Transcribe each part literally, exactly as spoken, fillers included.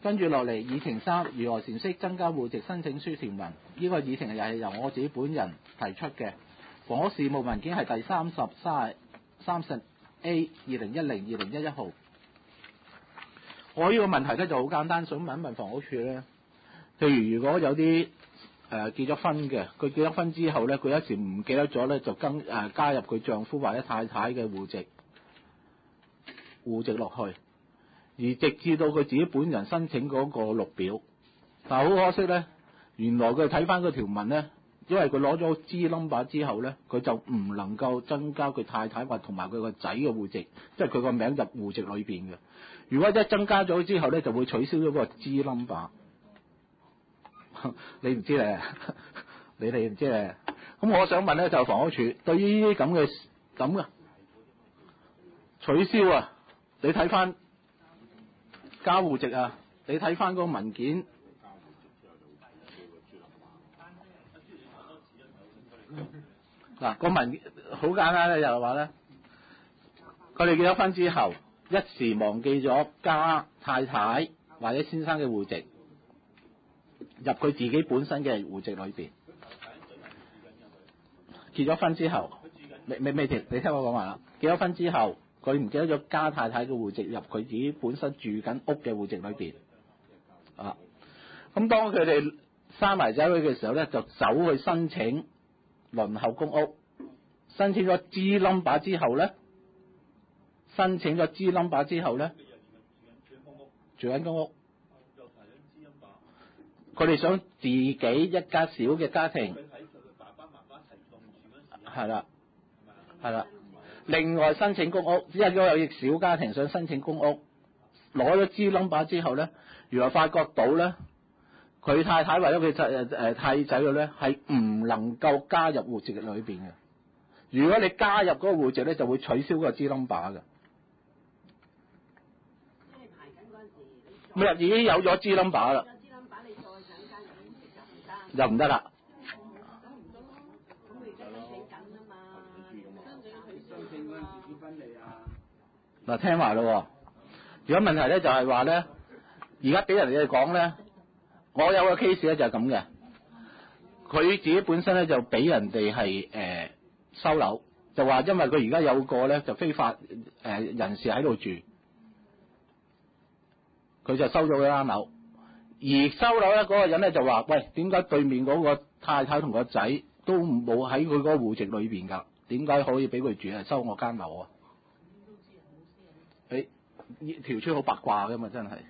跟住落嚟議程三，如何闡釋增加戶籍申請書條文？呢、這個議程又係由我自己本人提出嘅。房屋事務文件係第三十三三十 A 二零一零二零一一號。我呢個問題咧就好簡單，想問一問房屋處咧，譬如如果有啲誒、呃、結咗婚嘅，佢結咗婚之後咧，佢一時唔記得咗咧，就跟誒、呃、加入佢丈夫或者太太嘅戶籍戶籍落去。而直至到佢自己本人申請嗰個綠表，但係好可惜咧，原來佢睇翻個條文咧，因為佢攞咗 G number 之後咧，佢就唔能夠增加佢太太或同埋佢個仔嘅戶籍，即係佢個名入戶籍裏邊嘅。如果一增加咗之後咧，就會取消咗個 G number。你唔知咧，你哋唔知咧。咁我想問咧，就房屋署對於呢啲咁嘅咁嘅取消啊，你睇翻。加戶籍啊！你睇翻嗰個文件，嗱個文好簡單咧，就係話咧，佢哋結咗婚之後，一時忘記咗加太太或者先生嘅戶籍入佢自己本身嘅戶籍裏邊。結咗婚之後，未未未停，你聽我講埋啦。結咗婚之後。佢唔記得咗加太太嘅戶籍入佢自己本身住緊屋嘅戶籍裏邊啊！咁當佢哋生埋仔女嘅時候咧，就走去申請輪候公屋，申請咗 G number 之後咧，申請咗 G number 之後咧，住緊公屋，佢哋想自己一家小嘅家庭，係啦，係啦。另外申請公屋，因為有小家庭想申請公屋，攞咗 G number 之後咧，原來發覺到咧，佢太太或者佢誒誒太仔女咧係唔能夠加入戶籍裏邊嘅。如果你加入嗰個戶籍咧，就會取消個 G number 嘅。即係排緊嗰陣時，咪已經有咗 G number 啦。有 G number 你再想加入戶籍就唔得。就唔得啦。嗱，聽埋咯。如果問題咧就係話咧，而家俾人哋講咧，我有個 case 咧就係咁嘅，佢自己本身咧就俾人哋係誒收樓，就話因為佢而家有個咧就非法誒、呃、人士喺度住，佢就收咗佢間樓，而收樓咧嗰個人咧就話：喂，點解對面嗰個太太同個仔都冇喺佢嗰個戶籍裏邊㗎？點解可以俾佢住啊？收我間樓啊？誒、欸，條村好八卦㗎嘛，真係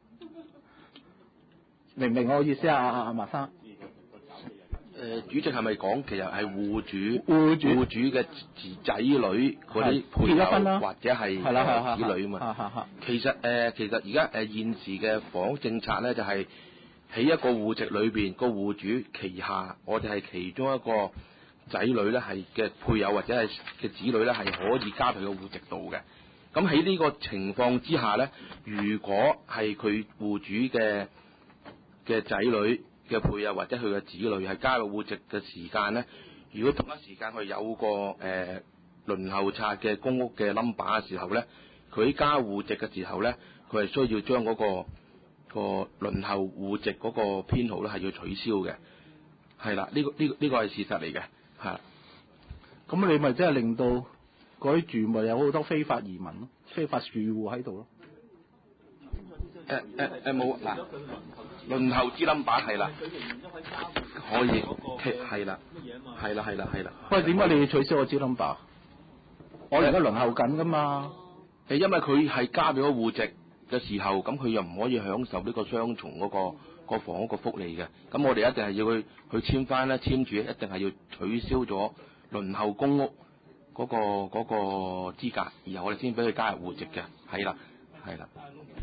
明唔明我意思啊？阿阿麥生，誒、 呃，主席係咪講其實係戶主戶主戶主嘅仔女嗰啲配偶或者係子女啊嘛？其實誒、呃，其實而家誒現時嘅房屋政策咧，就係、是、喺一個戶籍裏邊個戶主旗下，我哋係其中一個仔女咧係嘅配偶或者係嘅子女咧係可以加佢個戶籍度嘅。咁喺呢個情況之下咧，如果係佢戶主嘅嘅仔女嘅配偶或者佢嘅子女係加入戶籍嘅時間咧，如果同一時間佢有個誒、呃、輪候冊嘅公屋嘅 number 嘅時候咧，佢加戶籍嘅時候咧，佢係需要將嗰、嗰個、嗰個輪候戶籍嗰個編號咧係要取消嘅，係啦，呢、呢個呢、呢個呢、呢個係事實嚟嘅，係。 咁你咪真係令到嗰啲住咪有好多非法移民咯，非法住戶喺度咯。 誒誒誒冇嗱，輪候之 number 係啦，可以係啦，係啦係啦係啦。 喂，點解你要取消我支 number？我而家輪候緊噶嘛。 誒，因為佢係加咗戶籍嘅時候，咁佢又唔可以享受呢個雙重嗰、嗰個、嗰個房屋個福利嘅。咁我哋一定係要去去簽翻咧，簽住一定係要取消咗輪候公屋嗰、嗰個嗰、嗰個資格，然後我哋先俾佢加入戶籍嘅。係啦，係啦。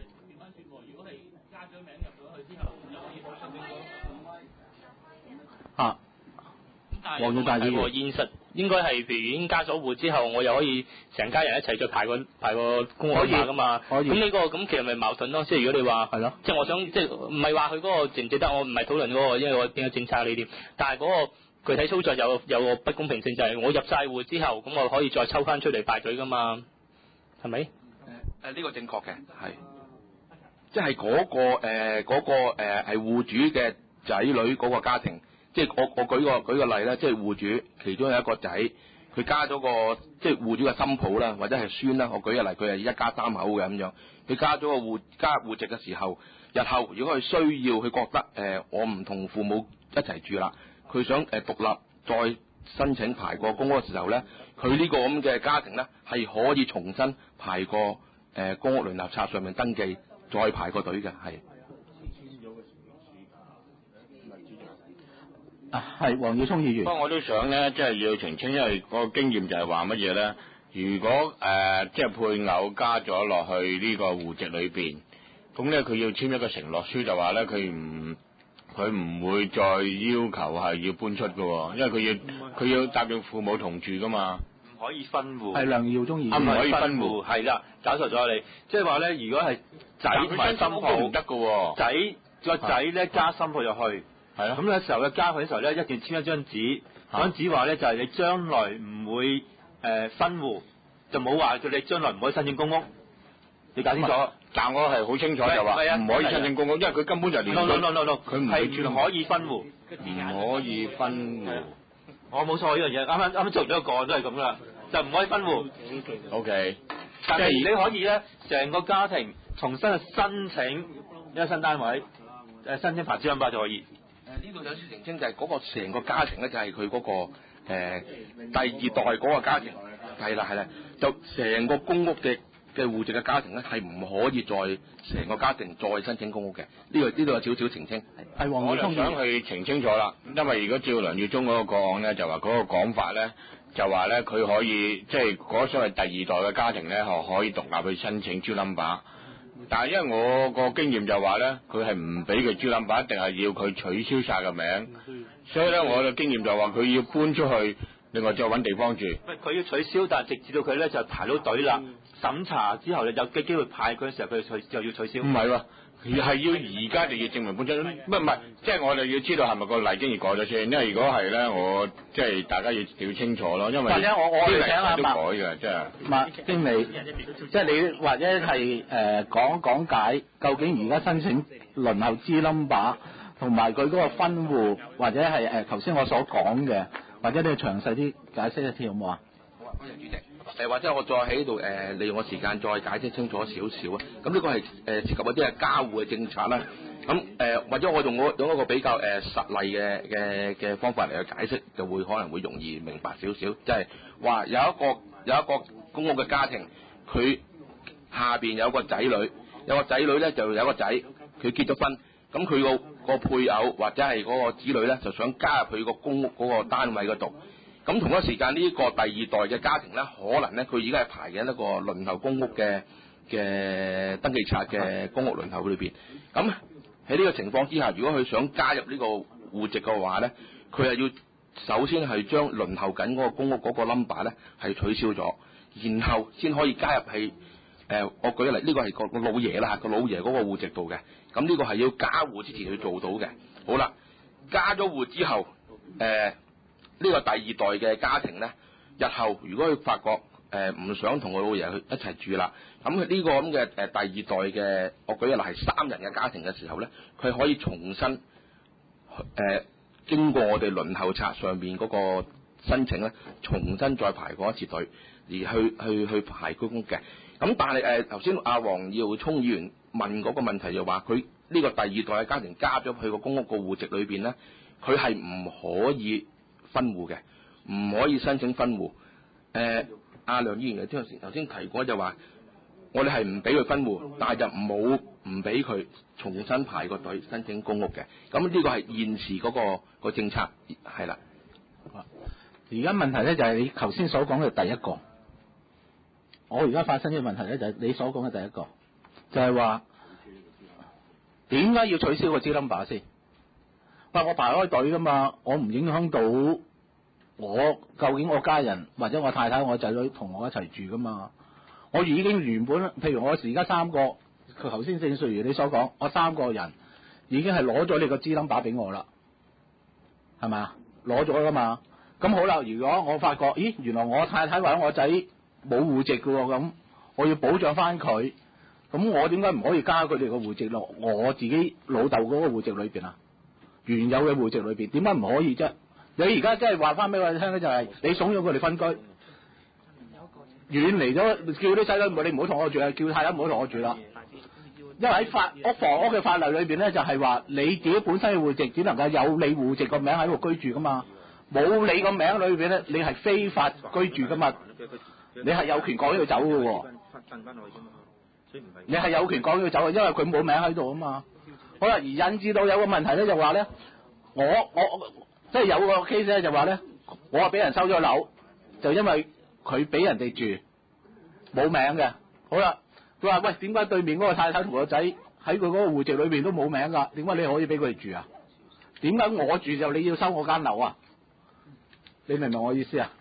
啊， 黃耀大議員，現實應該係譬如已經加咗戶之後，我又可以成家人一齊再排個排個公屋碼噶嘛。可以。咁呢、呢個咁其實咪矛盾咯？即係如果你話係咯，即係我想即係唔係話佢嗰個值唔值得？我唔係討論嗰個，因為我邊個政策呢啲。但係嗰個具體操作有有個不公平性，就係我入晒戶之後，咁我可以再抽翻出嚟排隊噶嘛？係咪？誒誒呢個正確嘅係。 即係嗰個誒嗰、呃那個誒係戶主嘅仔女嗰個家庭，即係我我舉個舉個例啦，即係戶主其中有一個仔，佢加咗個即係戶主嘅新抱啦，或者係孫啦，我舉個例，佢係一家三口嘅咁樣，佢加咗個戶加戶籍嘅時候，日後如果佢需要，佢覺得誒、呃、我唔同父母一齊住啦，佢想誒獨立再申請排過公屋嘅時候咧，佢呢個咁嘅家庭咧係可以重新排過誒、呃、公屋聯合冊上面登記，再排個隊嘅，係。 啊，係黃耀聰議員。 不過我都想咧，即係要澄清，因為個經驗就係話乜嘢咧？如果誒、呃、即係配偶加咗落去呢個戶籍裏邊，咁咧佢要簽一個承諾書，就話咧佢唔佢唔會再要求係要搬出嘅，因為佢要佢要答應父母同住噶嘛。 唔可以分戶。 係梁耀忠議員。 唔可以分戶， 係啦，搞錯咗你。即係話咧，如果係仔同埋新抱唔得嘅， 仔個仔咧加新抱入去。係啊，咁嘅時候咧加佢嘅時候咧，一定簽一張紙，張紙話咧就係你將來唔會誒、呃、分戶，就冇話叫你將來唔可以申請公屋。你搞清楚。 但我係好清楚就話唔可以申請公屋，因為佢根本就連 no no no no no， 佢唔係唔可以分戶， 唔可以分戶。 我冇錯呢樣嘢，啱啱啱啱做咗一個都係咁啦，就唔可以分戶。 O K， 但係你可以咧，成個家庭重新去申請一個新單位，誒申請牌照 number 就可以。 誒呢度有少澄清就係嗰個成個家庭咧，就係佢嗰個誒、呃、第二代嗰個家庭，係啦係啦，就成個公屋嘅嘅戶籍嘅家庭咧，係唔可以再成個家庭再申請公屋嘅。呢個呢度有少少澄清。 係黃我就想去澄清咗啦，因為如果照梁耀忠嗰個個案咧，就話嗰個講法咧，就話咧佢可以即係嗰所謂第二代嘅家庭咧，可可以獨立去申請 J number。但係因為我個經驗就話咧，佢係唔俾佢 J number，一定係要佢取消晒個名，所以咧我嘅經驗就話佢要搬出去，另外再揾地方住。 佢要取消，但係直至到佢咧就排到隊啦，審查之後你有嘅機會派佢嘅時候，佢取就要取消。 唔係喎。係要而家就要證明本身，唔係唔係，即係我哋要知道係咪個例經已改咗先，因為如果係咧，我即係大家要要清楚咯，因為或者我我哋請阿都改嘅，即係麥經理，即係你或者係誒、呃、講講解究竟而家申請輪候 J number 同埋佢嗰個分戶，或者係誒頭先我所講嘅，或者你詳細啲解釋一啲好唔好啊？ 好啊，多謝主席。誒或者我再喺度誒利用個時間再解釋清楚少少啊！咁呢個係誒、呃、涉及一啲係家戶嘅政策啦。咁誒、呃、或者我用我用一個比較誒、呃、實例嘅嘅嘅方法嚟去解釋，就會可能會容易明白少少。即係話有一個有一個公屋嘅家庭，佢下邊有個仔女，有個仔女咧就有個仔，佢結咗婚，咁佢個個配偶或者係嗰個子女咧就想加入佢個公屋嗰個單位嗰度。咁同一時間呢個第二代嘅家庭咧，可能咧佢而家係排緊一個輪候公屋嘅嘅登記冊嘅公屋輪候裏邊。咁喺呢個情況之下，如果佢想加入呢個戶籍嘅話咧，佢係要首先係將輪候緊嗰個公屋嗰個 number 咧係取消咗，然後先可以加入係誒、呃，我舉例呢、這個係個老爺啦，個老爺嗰個戶籍度嘅。咁呢個係要加戶之前去做到嘅。好啦，加咗戶之後，誒、呃。呢個第二代嘅家庭咧，日後如果佢發覺誒唔、呃、想同個老爺去一齊住啦，咁呢個咁嘅誒第二代嘅，我舉個例係三人嘅家庭嘅時候咧，佢可以重新誒、呃、經過我哋輪候冊上邊嗰個申請咧，重新再排過一次隊，而去去去排公屋嘅。咁但係誒頭先阿黃耀聰議員問嗰個問題就話，佢呢個第二代嘅家庭加咗去個公屋個戶籍裏邊咧，佢係唔可以分戶嘅，唔可以申請分戶。誒、呃，阿梁議員頭先頭先提過就話，我哋係唔俾佢分戶，但係就冇唔俾佢重新排個隊申請公屋嘅。咁呢個係現時嗰、那個個政策係啦。 而家問題咧就係你頭先所講嘅第一個，我而家發生嘅問題咧就係你所講嘅第一個，就係話點解要取消個 J number 先？喂，我排開隊噶嘛，我唔影響到我究竟我家人或者我太太我仔女同我一齊住噶嘛？我已經原本譬如我而家三個，佢頭先正如你所講，我三個人已經係攞咗你個 J number 俾我啦，係咪啊？攞咗噶嘛？咁好啦，如果我發覺，咦，原來我太太或者我仔冇戶籍嘅喎，咁我要保障翻佢， 咁我點解唔可以加佢哋個戶籍落我自己老豆嗰個戶籍裏邊啊？原有嘅戶籍裏邊點解唔可以啫？你而家真係話翻俾我哋聽咧，就係你慫咗佢哋分居，遠離咗，叫啲細佬你唔好同我住啊，叫太太唔好同我住啦。因為喺法屋房屋嘅法例裏邊咧，就係話你自己本身嘅戶籍只能夠有你戶籍個名喺度居住噶嘛，冇你個名裏邊咧，你係非法居住噶嘛，你係有權趕佢走嘅喎。你係有權趕佢走嘅，因為佢冇名喺度啊嘛。好啦，而引致到有個問題咧，就話咧，我我即係有個 case 咧，就話咧，我係俾人收咗樓，就因為佢俾人哋住冇名嘅。好啦，佢話喂，點解對面嗰個太太同個仔喺佢嗰個戶籍裏邊都冇名㗎？點解你可以俾佢哋住啊？點解我住就你要收我間樓啊？你明唔明我意思啊？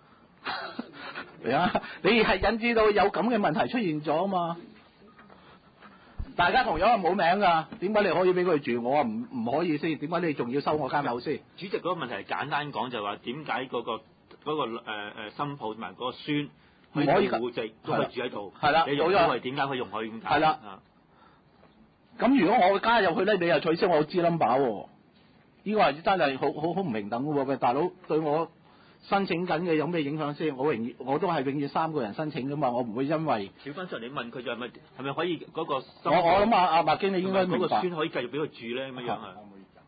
啊！你係引致到有咁嘅問題出現咗啊嘛？大家同樣係冇名㗎，點解你可以俾佢住，我話唔唔可以先？點解你仲要收我間樓先？ 主席嗰個問題係簡單講就係話點解嗰個嗰、嗰個誒誒新抱同埋嗰個孫可以戶籍都可以住喺度？係啦，你容許係點解佢容許咁解？係啦。 咁如果我加入去咧，你又取消我支 number 喎？呢個係真係好好好唔平等嘅喎，大佬對我申請緊嘅有咩影響先？我永遠我都係永遠三個人申請噶嘛，我唔會因為小芬上你問佢就係咪係咪可以嗰個？我我諗阿阿麥經理應該明白。 嗰個孫可以繼續俾佢住咧，咁樣樣啊？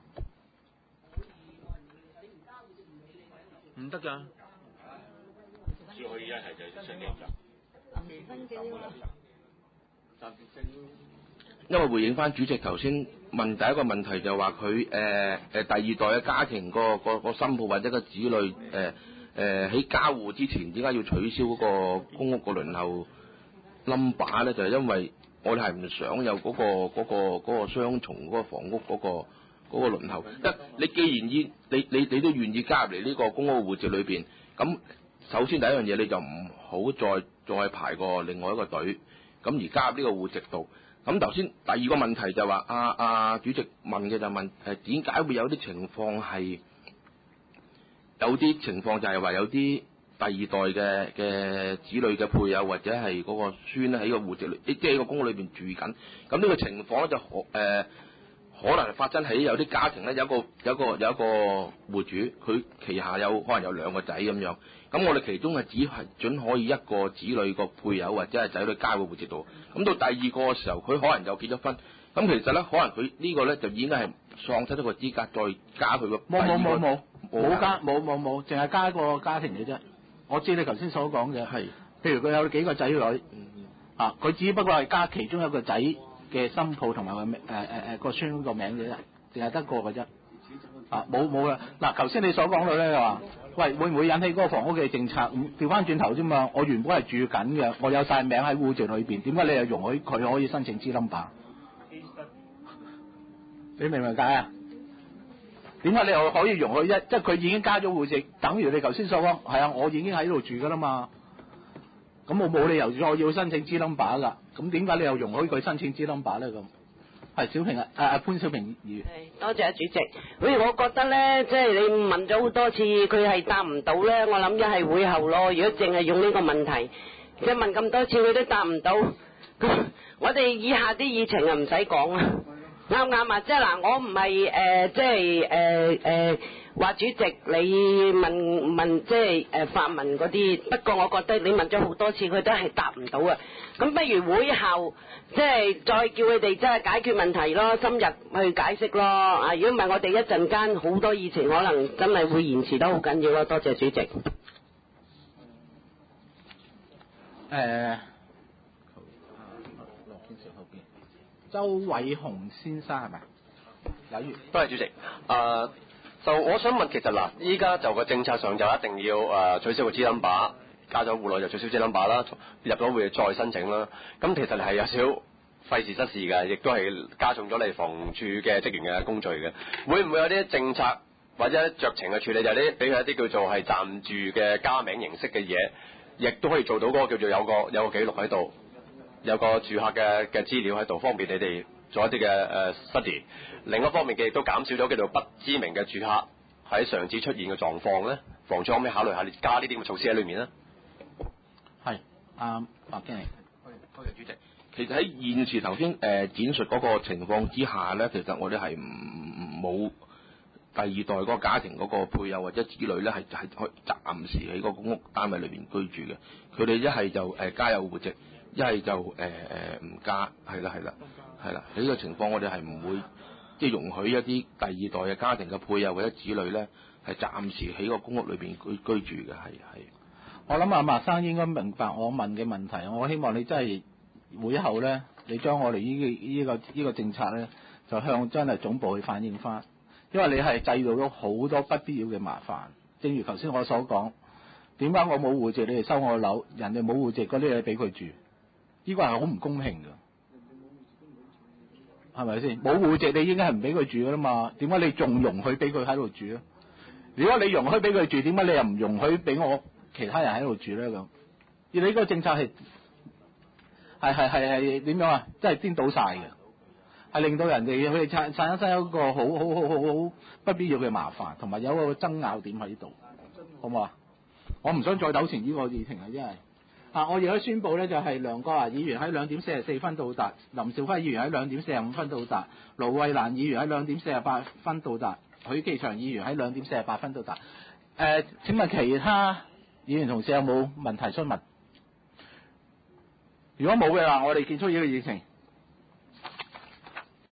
唔得㗎。只可以一係就申請就。申請暫時性。 因為回應翻主席頭先問第一個問題就話佢誒誒第二代嘅家庭個個個新抱或者個子女誒誒喺交戶之前點解要取消嗰個公屋個輪候 number 咧？就係因為我哋係唔想有嗰個嗰個嗰個雙重嗰個房屋嗰個嗰個輪候。得你既然依你你你都願意加入嚟呢個公屋戶籍裏邊，咁首先第一樣嘢你就唔好再再排過另外一個隊，咁而加入呢個戶籍度。咁頭先第二個問題就話，阿、啊、阿、啊、主席問嘅就問誒點解會有啲情況係有啲情況就係話有啲第二代嘅嘅子女嘅配偶或者係嗰個孫咧喺個戶籍裏，即係喺個公屋裏邊住緊。咁呢個情況咧就可誒、呃、可能係發生喺有啲家庭咧，有一個有一個有一個戶主，佢旗下有可能有兩個仔咁樣。咁我哋其中係只係準可以一個子女個配偶或者係仔女加個戶籍度。咁到第二個嘅時候，佢可能又結咗婚。咁其實咧，可能佢呢個咧就已經係喪失咗個資格，再加佢個。冇冇冇冇冇加冇冇冇，淨係加一個家庭嘅啫。我知你頭先所講嘅係，譬如佢有幾個仔女，嗯、啊，佢只不過係加其中一個仔嘅新抱同埋個誒誒誒個孫個名嘅啫，淨係得個嘅啫。啊，冇冇啦。嗱，頭先你所講到咧話。喂，會唔會引起嗰個房屋嘅政策？調翻轉頭啫嘛，我原本係住緊嘅，我有晒名喺戶籍裏邊，點解你又容許佢可以申請支 number？你明唔明解啊？點解你又可以容許一？即係佢已經加咗戶籍，等於你頭先所講，係啊，我已經喺度住噶啦嘛。咁我冇理由再要申請支 number 㗎。咁點解你又容許佢申請支 number 咧？咁？係小平啊，誒、啊、潘小平議員。 多謝主席。好似我覺得咧，即係你問咗好多次，佢係答唔到咧。我諗一係會後咯。如果淨係用呢個問題，即係問咁多次佢都答唔到，我哋以下啲議程啊唔使講啊，啱唔啱啊？即係嗱，我唔係誒，即係誒誒話主席你問問即係誒發問嗰啲，不過我覺得你問咗好多次，佢都係答唔到啊。咁不如會後。即係再叫佢哋真係解決問題咯，深入去解釋咯。啊，如果唔係我哋一陣間好多議程可能真係會延遲得好緊要咯。多謝主席。誒、 呃，周偉雄先生係咪？有餘。 多謝主席。誒、呃，就我想問，其實嗱，依家就個政策上就一定要誒、呃、取消個支 number。加咗戶內就取消支 number 啦，入咗會再申請啦。咁其實係有少少費時失事嘅，亦都係加重咗你房署嘅職員嘅工序嘅。會唔會有啲政策或者酌情嘅處理，就係啲俾佢一啲叫做係暫住嘅加名形式嘅嘢，亦都可以做到嗰個叫做有個有個記錄喺度，有個住客嘅嘅資料喺度，方便你哋做一啲嘅誒 study。另一方面嘅亦都減少咗叫做不知名嘅住客喺上次出現嘅狀況咧，房署可唔可以考慮下你加呢啲咁嘅措施喺裏面咧？ 係，阿麥經理。 多謝主席。 其實喺現時頭先誒展述嗰個情況之下咧，其實我哋係唔冇第二代嗰個家庭嗰個配偶或者子女咧，係係可以暫時喺個公屋單位裏邊居住嘅。佢哋一係就誒家有戶籍，一係就誒誒唔加，係啦係啦係啦。喺呢個情況，我哋係唔會即係容許一啲第二代嘅家庭嘅配偶或者子女咧，係暫時喺個公屋裏邊居居住嘅，係係。 我諗阿麥生應該明白我問嘅問題，我希望你真係會後咧，你將我哋呢個呢個呢個政策咧，就向真係總部去反映翻，因為你係製造咗好多不必要嘅麻煩。正如頭先我所講，點解我冇戶籍你哋收我樓，人哋冇戶籍嗰啲嘢俾佢住，呢個係好唔公平㗎，係咪先？冇戶籍你應該係唔俾佢住㗎啦嘛，點解你仲容許俾佢喺度住咧？如果你容許俾佢住，點解你又唔容許俾我其他人喺度住咧？咁，而你呢個政策係係係係係點樣啊？真係顛倒晒嘅，係令到人哋佢哋產產生一個好好好好好不必要嘅麻煩，同埋有一個爭拗點喺度，好唔好啊？我唔想再糾纏呢個議程啊，因為啊，我而家宣佈咧就係、是、梁國華議員喺兩點四十四分到達，林兆輝議員喺兩點四十五分到達，盧慧蘭議員喺兩點四十八分到達，許繼祥議員喺兩點四十八分到達。誒、呃，請問其他議員同事有冇問題詢問？如果冇嘅話，我哋結束呢個議程。